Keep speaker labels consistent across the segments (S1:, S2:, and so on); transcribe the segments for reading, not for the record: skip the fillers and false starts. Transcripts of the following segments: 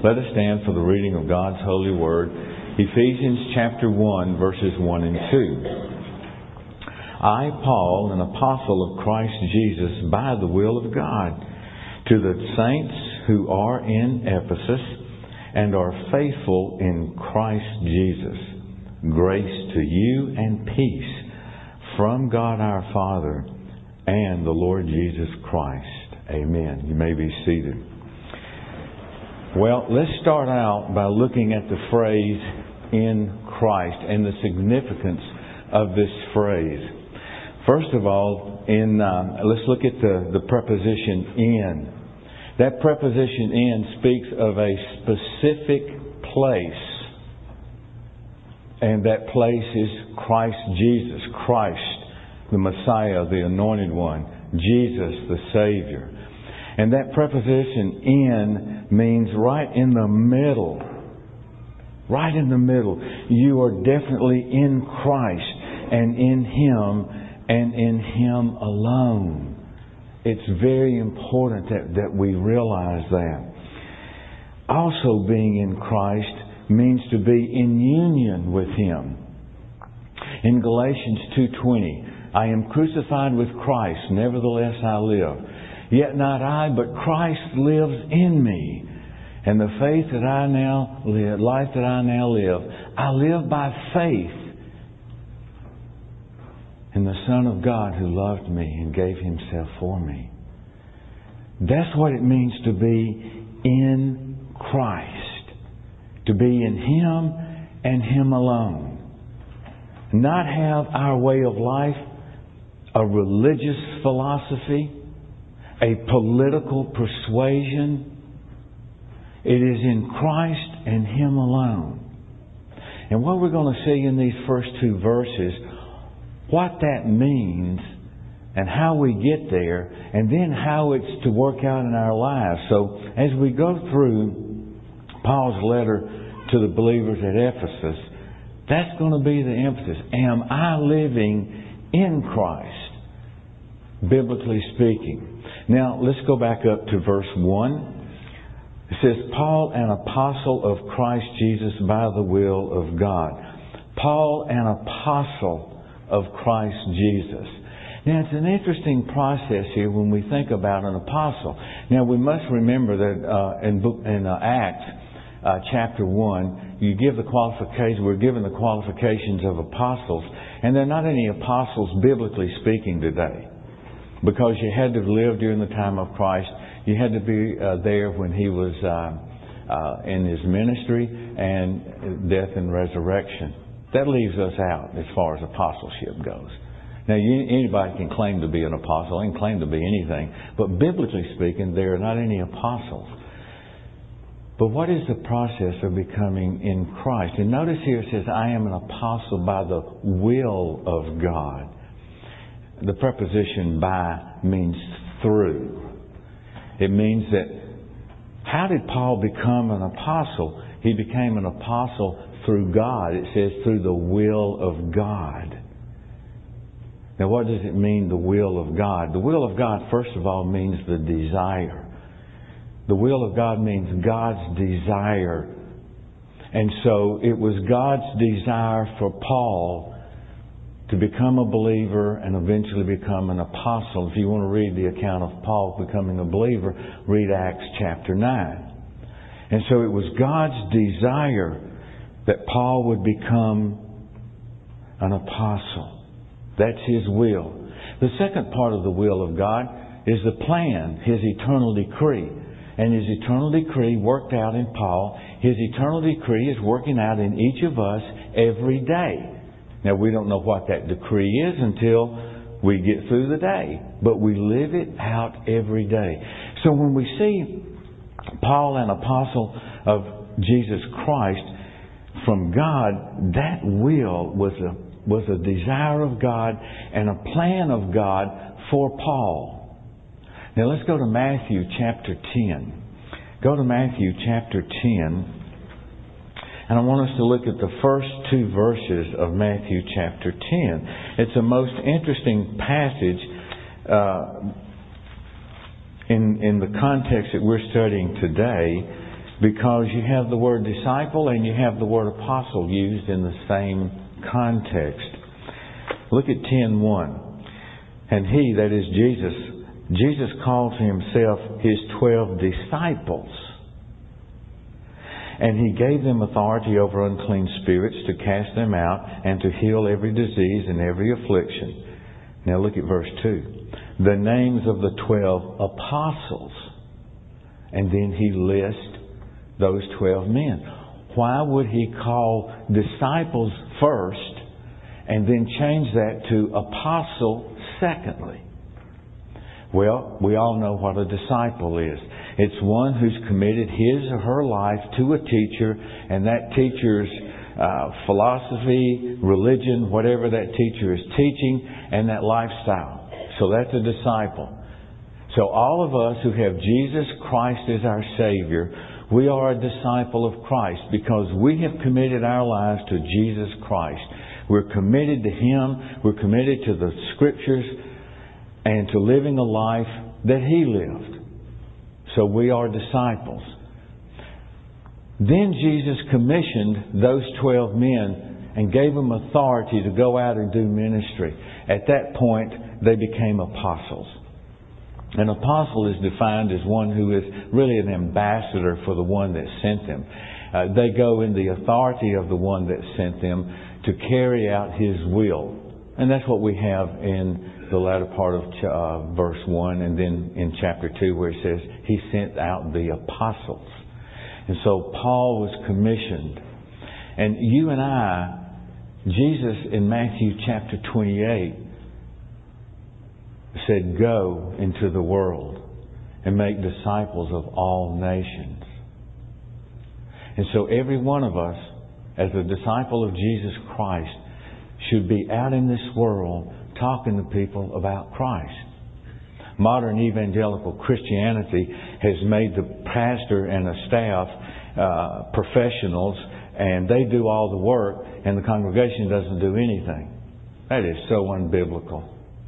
S1: Let us stand for the reading of God's holy word. Ephesians chapter 1, verses 1 and 2. I, Paul, an apostle of Christ Jesus, by the will of God, to the saints who are in Ephesus and are faithful in Christ Jesus, grace to you and peace from God our Father and the Lord Jesus Christ. Amen. You may be seated. Well, let's start out by looking at the phrase in Christ and the significance of this phrase. First of all, let's look at the preposition in. That preposition in speaks of a specific place, and that place is Christ Jesus, Christ, the Messiah, the Anointed One, Jesus, the Savior. And that preposition in means right in the middle. Right in the middle. You are definitely in Christ and in Him and in Him alone. It's very important that we realize that. Also, being in Christ means to be in union with Him. In Galatians 2:20, I am crucified with Christ, nevertheless I live. Yet not I, but Christ lives in me. And the faith that I now live, life that I now live, I live by faith in the Son of God who loved me and gave Himself for me. That's what it means to be in Christ. To be in Him and Him alone. Not have our way of life a religious philosophy, a political persuasion. It is in Christ and Him alone. And what we're going to see in these first two verses, what that means and how we get there, and then how it's to work out in our lives. So as we go through Paul's letter to the believers at Ephesus, that's going to be the emphasis. Am I living in Christ, biblically speaking? Now, let's go back up to verse 1. It says, Paul, an apostle of Christ Jesus by the will of God. Paul, an apostle of Christ Jesus. Now, it's an interesting process here when we think about an apostle. Now, we must remember that in Acts chapter 1, you give the qualifications. We're given the qualifications of apostles, and they're not any apostles biblically speaking today, because you had to live during the time of Christ. You had to be there when He was in His ministry and death and resurrection. That leaves us out as far as apostleship goes. Now, anybody can claim to be an apostle and claim to be anything, but biblically speaking, there are not any apostles. But what is the process of becoming in Christ? And notice here it says, I am an apostle by the will of God. The preposition by means through. It means that, how did Paul become an apostle? He became an apostle through God. It says through the will of God. Now, what does it mean, the will of God? The will of God, first of all, means the desire. The will of God means God's desire. And so it was God's desire for Paul to become a believer and eventually become an apostle. If you want to read the account of Paul becoming a believer, read Acts chapter 9. And so it was God's desire that Paul would become an apostle. That's His will. The second part of the will of God is the plan, His eternal decree. And His eternal decree worked out in Paul. His eternal decree is working out in each of us every day. Now, we don't know what that decree is until we get through the day. But we live it out every day. So when we see Paul, an apostle of Jesus Christ from God, that will was a desire of God and a plan of God for Paul. Now let's go to Matthew chapter 10. Go to Matthew chapter 10. And I want us to look at the first two verses of Matthew chapter 10. It's a most interesting passage in the context that we're studying today. because you have the word disciple and you have the word apostle used in the same context. Look at 10:1. And he, that is Jesus called to himself his 12 disciples. And he gave them authority over unclean spirits to cast them out and to heal every disease and every affliction. Now look at verse 2. The names of the 12 apostles. And then he lists those 12 men. Why would he call disciples first and then change that to apostle secondly? Well, we all know what a disciple is. It's one who's committed his or her life to a teacher, and that teacher's philosophy, religion, whatever that teacher is teaching, and that lifestyle. So that's a disciple. So all of us who have Jesus Christ as our Savior, we are a disciple of Christ because we have committed our lives to Jesus Christ. We're committed to Him. We're committed to the Scriptures and to living a life that He lived. So we are disciples. Then Jesus commissioned those 12 men and gave them authority to go out and do ministry. At that point, they became apostles. An apostle is defined as one who is really an ambassador for the one that sent them. They go in the authority of the one that sent them to carry out His will. And that's what we have in the latter part of verse 1 and then in chapter 2 where it says He sent out the apostles. And so Paul was commissioned. And you and I, Jesus in Matthew chapter 28 said, "Go into the world and make disciples of all nations." And so every one of us, as a disciple of Jesus Christ, should be out in this world talking to people about Christ. Modern evangelical Christianity has made the pastor and the staff professionals, and they do all the work, and the congregation doesn't do anything. That is so unbiblical.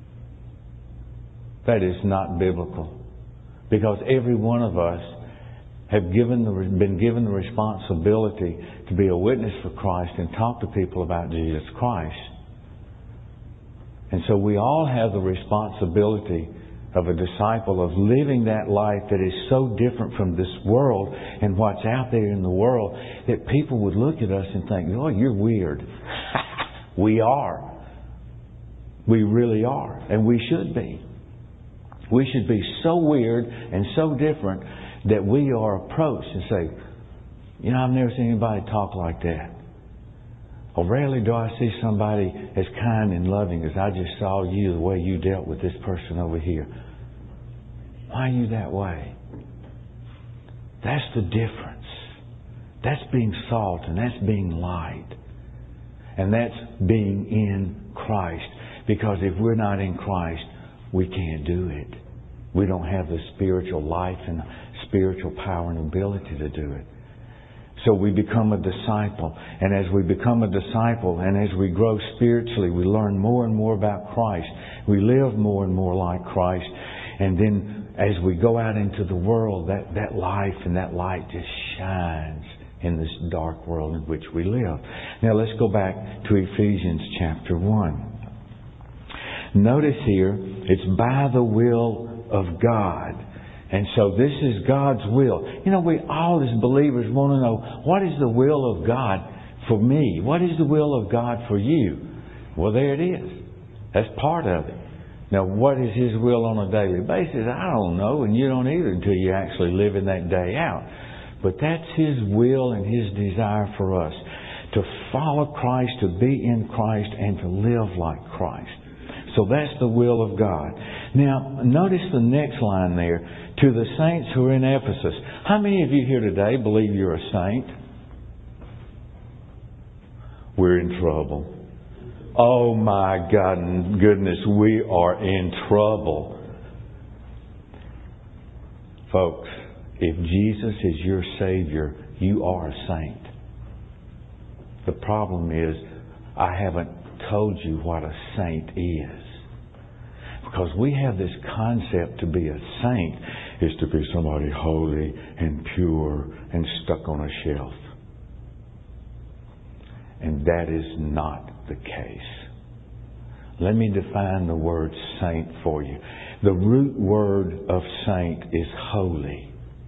S1: That is not biblical. Because every one of us have been given the responsibility to be a witness for Christ and talk to people about Jesus Christ. And so we all have the responsibility of a disciple of living that life that is so different from this world and what's out there in the world that people would look at us and think, "Oh, you're weird." We are. We really are. And we should be. We should be so weird and so different that we are approached and say, "I've never seen anybody talk like that." Or rarely do I see somebody as kind and loving as I just saw you, the way you dealt with this person over here. Why are you that way? That's the difference. That's being salt and that's being light. And that's being in Christ. Because if we're not in Christ, we can't do it. We don't have the spiritual life and spiritual power and ability to do it. So we become a disciple. And as we become a disciple and as we grow spiritually, we learn more and more about Christ. We live more and more like Christ. And then as we go out into the world, that life and that light just shines in this dark world in which we live. Now let's go back to Ephesians chapter 1. Notice here, it's by the will of God. And so this is God's will. We all as believers want to know, what is the will of God for me? What is the will of God for you? Well, there it is. That's part of it. Now, what is His will on a daily basis? I don't know, and you don't either until you actually live in that day out. But that's His will and His desire for us. To follow Christ, to be in Christ, and to live like Christ. So that's the will of God. Now, notice the next line there. To the saints who are in Ephesus. How many of you here today believe you're a saint? We're in trouble. Oh my God, goodness, we are in trouble. Folks, if Jesus is your Savior, you are a saint. The problem is, I haven't told you what a saint is. Because we have this concept to be a saint is to be somebody holy and pure and stuck on a shelf. And that is not the case. Let me define the word saint for you. The root word of saint is holy.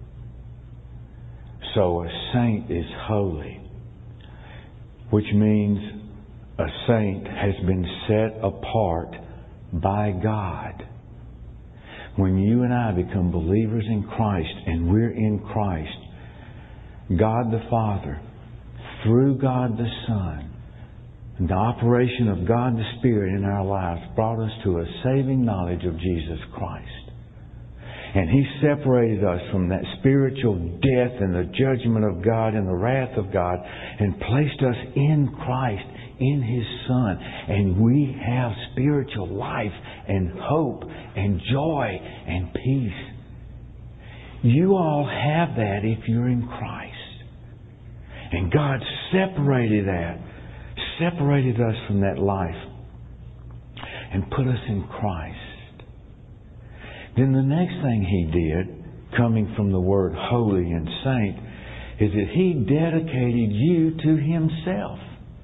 S1: So a saint is holy, which means a saint has been set apart by God. When you and I become believers in Christ and we're in Christ, God the Father, through God the Son, and the operation of God the Spirit in our lives brought us to a saving knowledge of Jesus Christ. And He separated us from that spiritual death and the judgment of God and the wrath of God and placed us in Christ, in His Son. And we have spiritual life and hope and joy and peace. You all have that if you're in Christ. And God separated us from that life and put us in Christ. Then the next thing He did, coming from the word holy and saint, is that He dedicated you to Himself.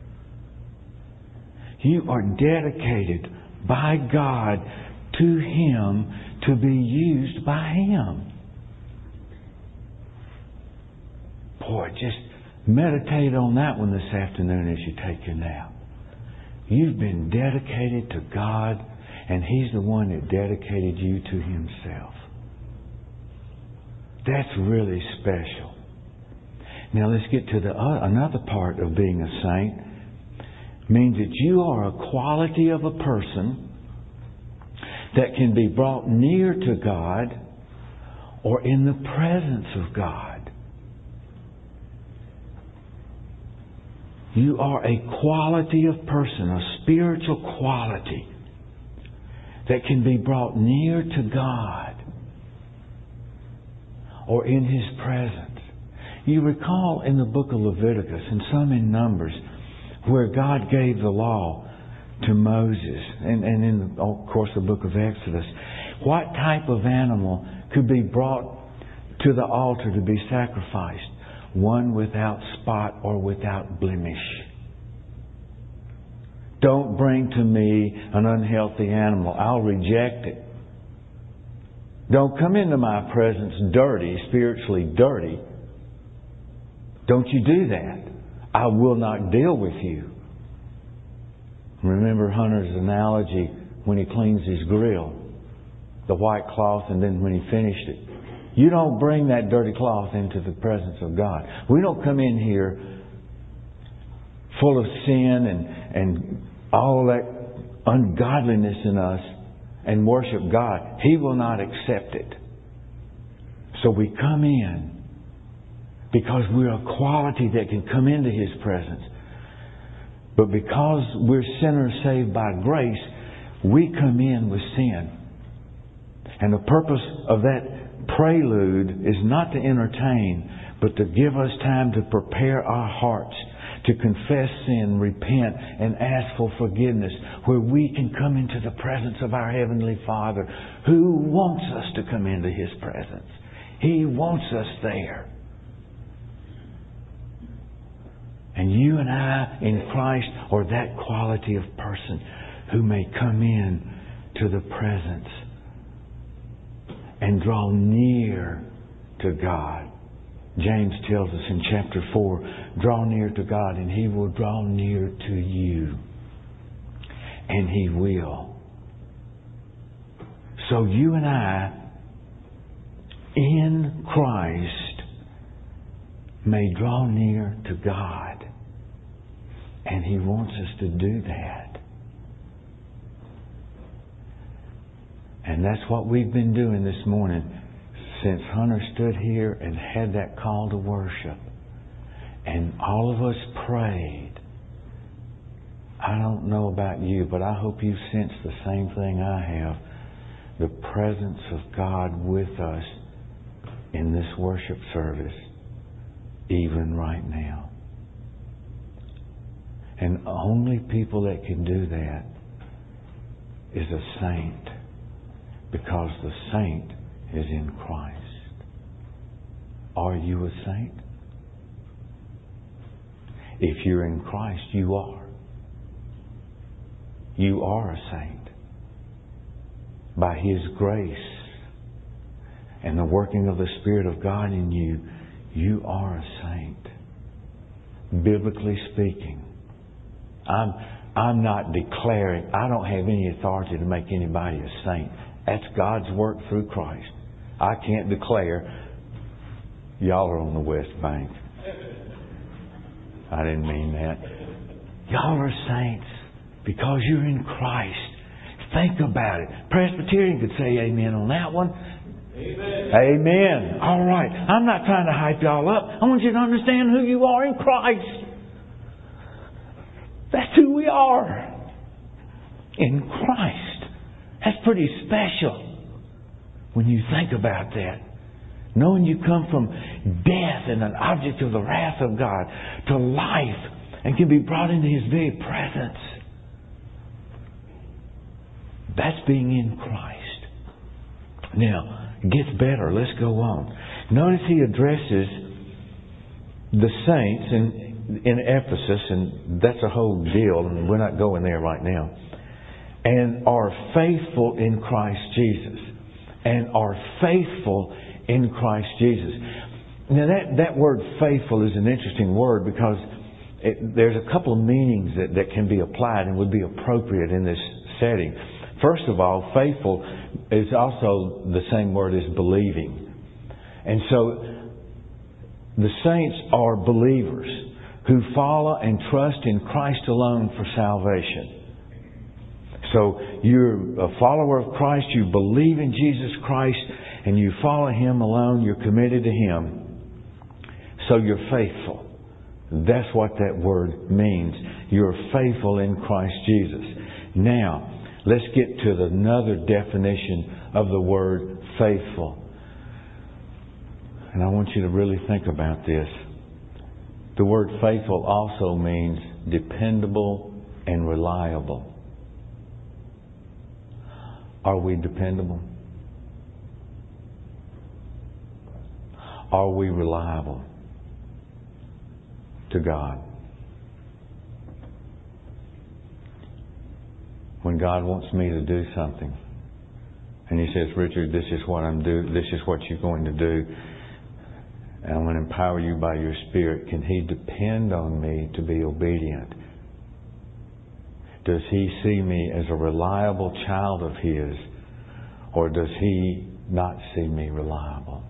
S1: You are dedicated by God to Him to be used by Him. Boy, just meditate on that one this afternoon as you take your nap. You've been dedicated to God, and He's the one that dedicated you to Himself. That's really special. Now let's get to another part of being a saint. It means that you are a quality of a person that can be brought near to God or in the presence of God. You are a quality of person, a spiritual quality that can be brought near to God or in His presence. You recall in the book of Leviticus and some in Numbers where God gave the law to Moses and in, of course, the book of Exodus. What type of animal could be brought to the altar to be sacrificed? One without spot or without blemish. Don't bring to me an unhealthy animal. I'll reject it. Don't come into my presence dirty, spiritually dirty. Don't you do that. I will not deal with you. Remember Hunter's analogy when he cleans his grill. The white cloth, and then when he finished it. You don't bring that dirty cloth into the presence of God. We don't come in here full of sin and all that ungodliness in us and worship God. He will not accept it. So we come in because we're a quality that can come into His presence. But because we're sinners saved by grace, we come in with sin. And the purpose of that prelude is not to entertain, but to give us time to prepare our hearts, to confess sin, repent, and ask for forgiveness, where we can come into the presence of our Heavenly Father, who wants us to come into His presence. He wants us there. And you and I in Christ are that quality of person who may come in to the presence and draw near to God. James tells us in chapter 4, draw near to God and He will draw near to you. And He will. So you and I, in Christ, may draw near to God. And He wants us to do that. And that's what we've been doing this morning since Hunter stood here and had that call to worship. And all of us prayed. I don't know about you, but I hope you sense the same thing I have. The presence of God with us in this worship service, even right now. And only people that can do that is a saint. Because the saint is in Christ. Are you a saint? If you're in Christ, you are. You are a saint. By His grace and the working of the Spirit of God in you, you are a saint. Biblically speaking. I'm not declaring, I don't have any authority to make anybody a saint. That's God's work through Christ. I can't declare, y'all are on the West Bank. I didn't mean that. Y'all are saints because you're in Christ. Think about it. Presbyterian could say amen on that one. Amen. Amen. All right. I'm not trying to hype y'all up. I want you to understand who you are in Christ. That's who we are. In Christ. That's pretty special when you think about that. Knowing you come from death and an object of the wrath of God to life and can be brought into His very presence. That's being in Christ. Now, it gets better. Let's go on. Notice He addresses the saints in Ephesus, and that's a whole deal, and we're not going there right now. And are faithful in Christ Jesus. And are faithful in Christ Jesus. Now that word faithful is an interesting word because there's a couple of meanings that can be applied and would be appropriate in this setting. First of all, faithful is also the same word as believing. And so the saints are believers who follow and trust in Christ alone for salvation. So you're a follower of Christ, you believe in Jesus Christ, and you follow Him alone, you're committed to Him. So you're faithful. That's what that word means. You're faithful in Christ Jesus. Now, let's get to another definition of the word faithful. And I want you to really think about this. The word faithful also means dependable and reliable. Are we dependable? Are we reliable to God? When God wants me to do something and He says, Richard, this is what I'm doing, this is what you're going to do, and I'm going to empower you by your Spirit, can He depend on me to be obedient? Does He see me as a reliable child of His, or does He not see me reliable?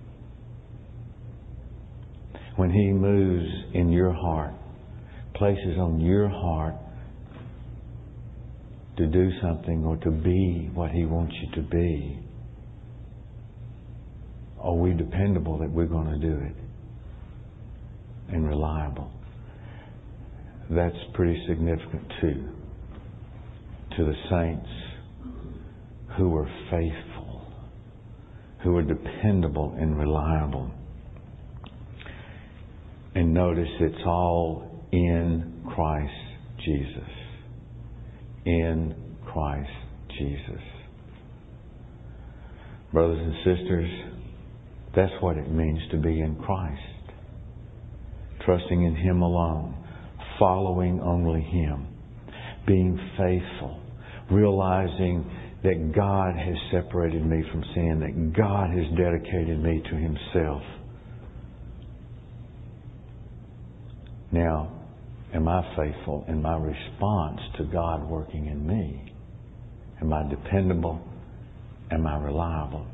S1: When He moves in your heart, places on your heart to do something or to be what He wants you to be, are we dependable that we're going to do it? And reliable. That's pretty significant too. To the saints who are faithful, who are dependable and reliable. And notice it's all in Christ Jesus. In Christ Jesus. Brothers and sisters, that's what it means to be in Christ. Trusting in Him alone. Following only Him. Being faithful. Realizing that God has separated me from sin. That God has dedicated me to Himself. Now, am I faithful in my response to God working in me? Am I dependable? Am I reliable?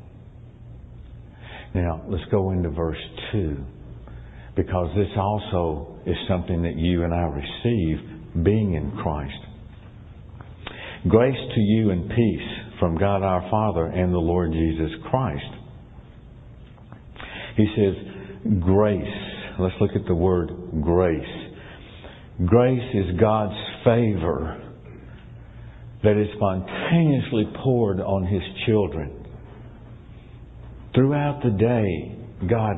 S1: Now, let's go into verse 2. Because this also is something that you and I receive being in Christ. Grace to you and peace from God our Father and the Lord Jesus Christ. He says, grace. Let's look at the word grace. Grace is God's favor that is spontaneously poured on His children. Throughout the day, God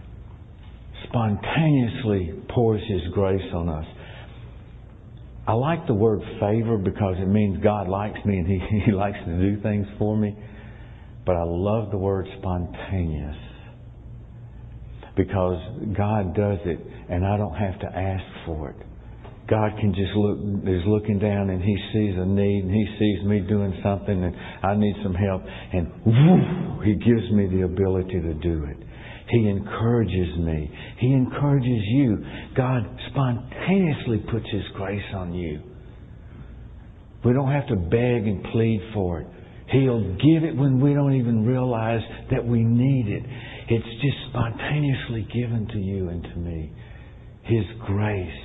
S1: spontaneously pours His grace on us. I like the word favor because it means God likes me and He likes to do things for me. But I love the word spontaneous. because God does it and I don't have to ask for it. God can just is looking down and He sees a need and He sees me doing something and I need some help, and whoo, He gives me the ability to do it. He encourages me. He encourages you. God spontaneously puts His grace on you. We don't have to beg and plead for it. He'll give it when we don't even realize that we need it. It's just spontaneously given to you and to me. His grace.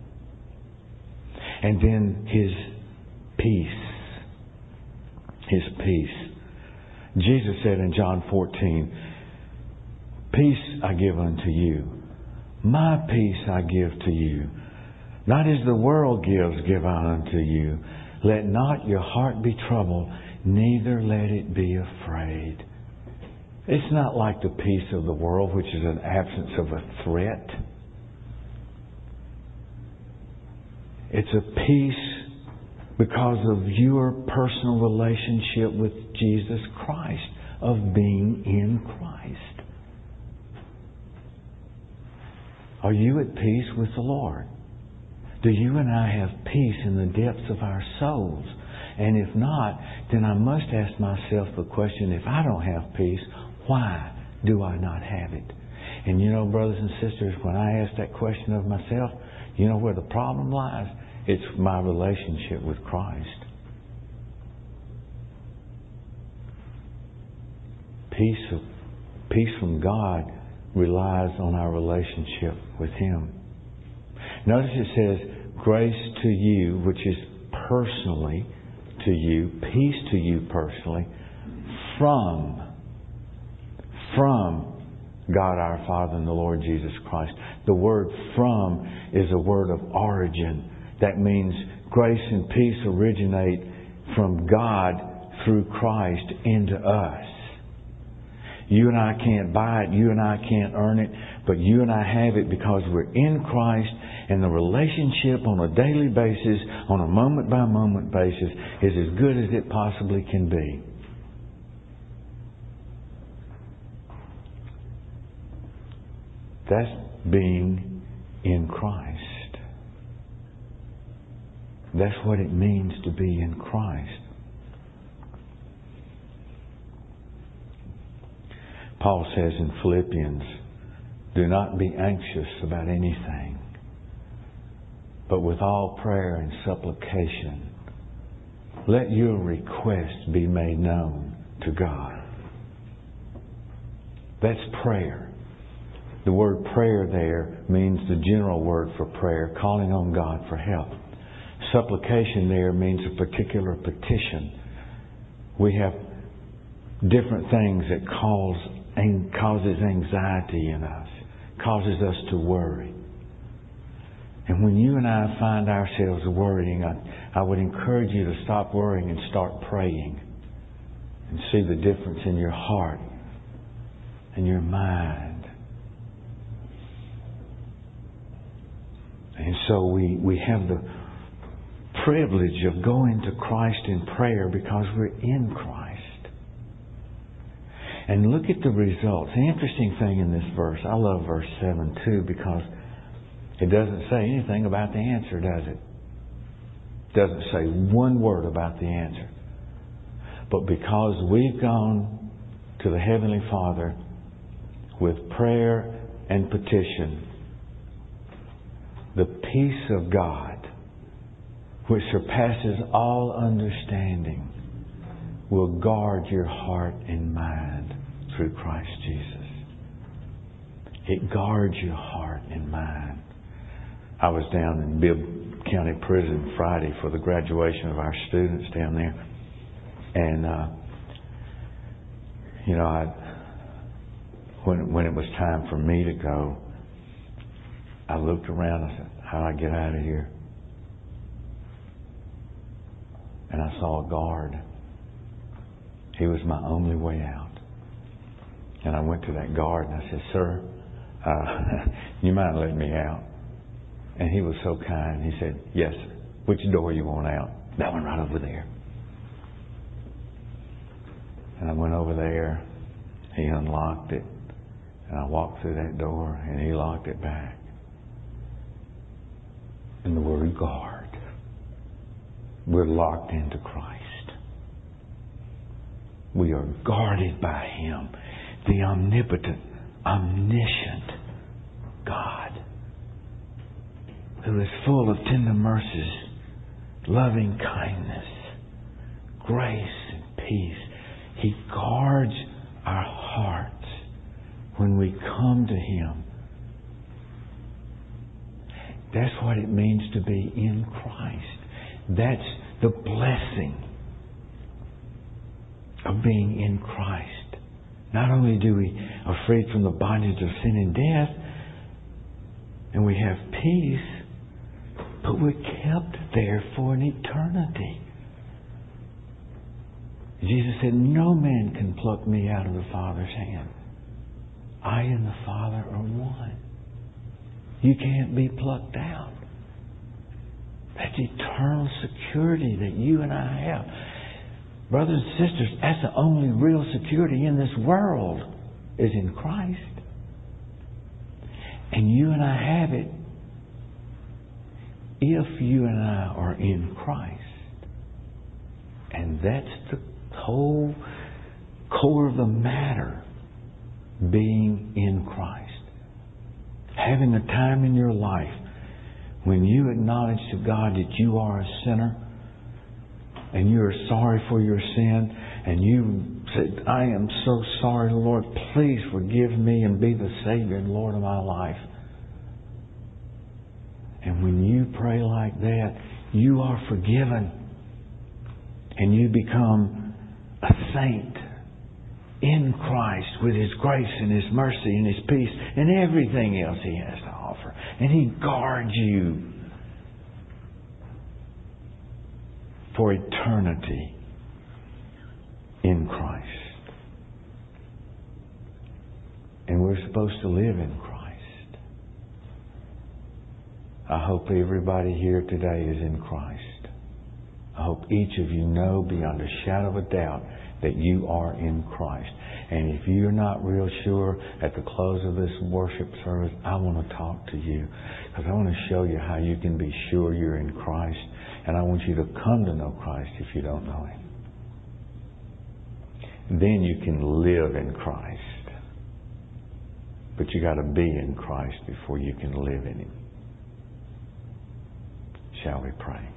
S1: And then His peace. His peace. Jesus said in John 14, "Peace I give unto you. My peace I give to you. Not as the world gives, give I unto you. Let not your heart be troubled, neither let it be afraid." It's not like the peace of the world, which is an absence of a threat. It's a peace because of your personal relationship with Jesus Christ, of being in Christ. Are you at peace with the Lord? Do you and I have peace in the depths of our souls? And if not, then I must ask myself the question, if I don't have peace, why do I not have it? And you know, brothers and sisters, when I ask that question of myself, you know where the problem lies? It's my relationship with Christ. Peace from God relies on our relationship with Him. Notice it says, grace to you, which is personally to you, peace to you personally, from God our Father and the Lord Jesus Christ. The word "from" is a word of origin. That means grace and peace originate from God through Christ into us. You and I can't buy it. You and I can't earn it. But you and I have it because we're in Christ, and the relationship on a daily basis, on a moment-by-moment basis, is as good as it possibly can be. That's being in Christ. That's what it means to be in Christ. Paul says in Philippians, "Do not be anxious about anything, but with all prayer and supplication, let your requests be made known to God." That's prayer. The word prayer there means the general word for prayer, calling on God for help. Supplication there means a particular petition. We have different things that causes anxiety in us, causes us to worry. And when you and I find ourselves worrying, I would encourage you to stop worrying and start praying, and see the difference in your heart and your mind. And so we have the privilege of going to Christ in prayer because we're in Christ. And look at the results. The interesting thing in this verse, I love verse 7 too, because it doesn't say anything about the answer, does it? It doesn't say one word about the answer. But because we've gone to the Heavenly Father with prayer and petition, the peace of God, which surpasses all understanding, will guard your heart and mind through Christ Jesus. It guards your heart and mind. I was down in Bibb County Prison Friday for the graduation of our students down there. And, when it was time for me to go, I looked around and I said, how do I get out of here? And I saw a guard. He was my only way out. And I went to that guard and I said, "Sir, you mind letting me out?" And he was so kind. He said, "Yes, sir. Which door you want out?" "That one right over there." And I went over there. He unlocked it. And I walked through that door and He locked it back. And the word guard. We're locked into Christ. We are guarded by Him, the omnipotent, omniscient God, who is full of tender mercies, loving kindness, grace and peace. He guards our hearts when we come to Him. That's what it means to be in Christ. That's the blessing of being in Christ. Not only do we are freed from the bondage of sin and death, and we have peace, but we're kept there for an eternity. Jesus said, no man can pluck me out of the Father's hand. I and the Father are one. You can't be plucked out. That's eternal security that you and I have. Brothers and sisters, that's the only real security in this world is in Christ. And you and I have it if you and I are in Christ. And that's the whole core of the matter, being in Christ. Having a time in your life when you acknowledge to God that you are a sinner and you are sorry for your sin, and you said, I am so sorry, Lord, please forgive me and be the Savior and Lord of my life. And when you pray like that, you are forgiven and you become a saint in Christ with His grace and His mercy and His peace and everything else He has to offer. And He guards you for eternity in Christ. And we're supposed to live in Christ. I hope everybody here today is in Christ. I hope each of you know beyond a shadow of a doubt that you are in Christ. And if you're not real sure, at the close of this worship service, I want to talk to you, because I want to show you how you can be sure you're in Christ. And I want you to come to know Christ if you don't know Him. Then you can live in Christ. But you got to be in Christ before you can live in Him. Shall we pray?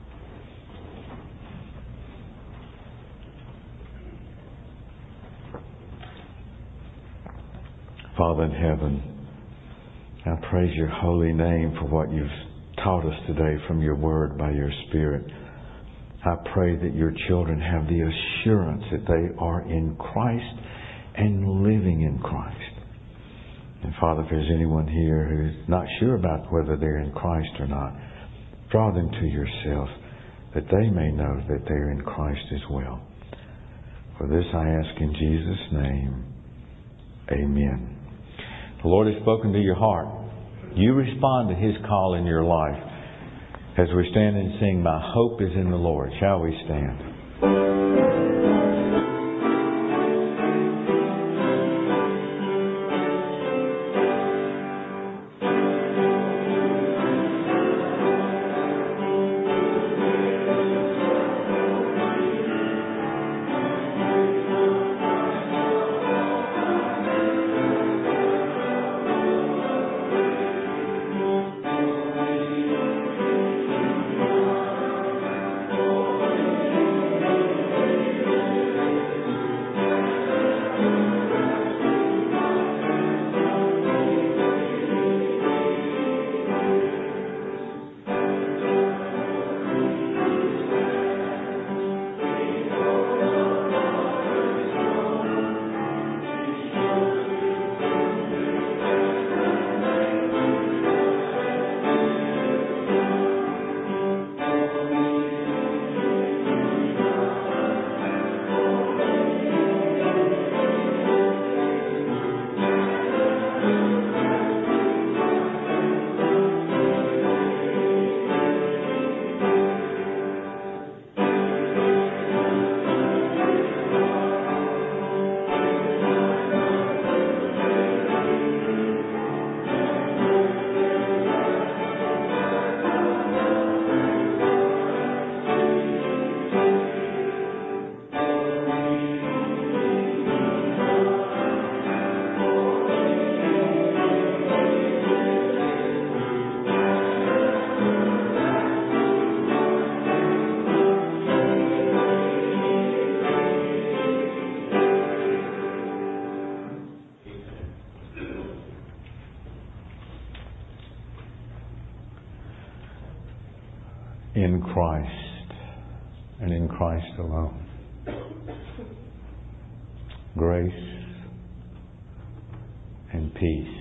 S1: Father in heaven, I praise your holy name for what you've taught us today from your word by your Spirit. I pray that your children have the assurance that they are in Christ and living in Christ. And Father, if there's anyone here who's not sure about whether they're in Christ or not, draw them to yourself that they may know that they're in Christ as well. For this I ask in Jesus' name. Amen. The Lord has spoken to your heart. You respond to His call in your life as we stand and sing, My Hope is in the Lord. Shall we stand? in Christ and in Christ alone. Grace and peace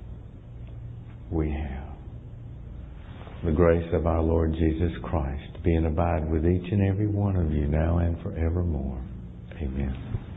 S1: we have. The grace of our Lord Jesus Christ be and abide with each and every one of you now and forevermore. Amen.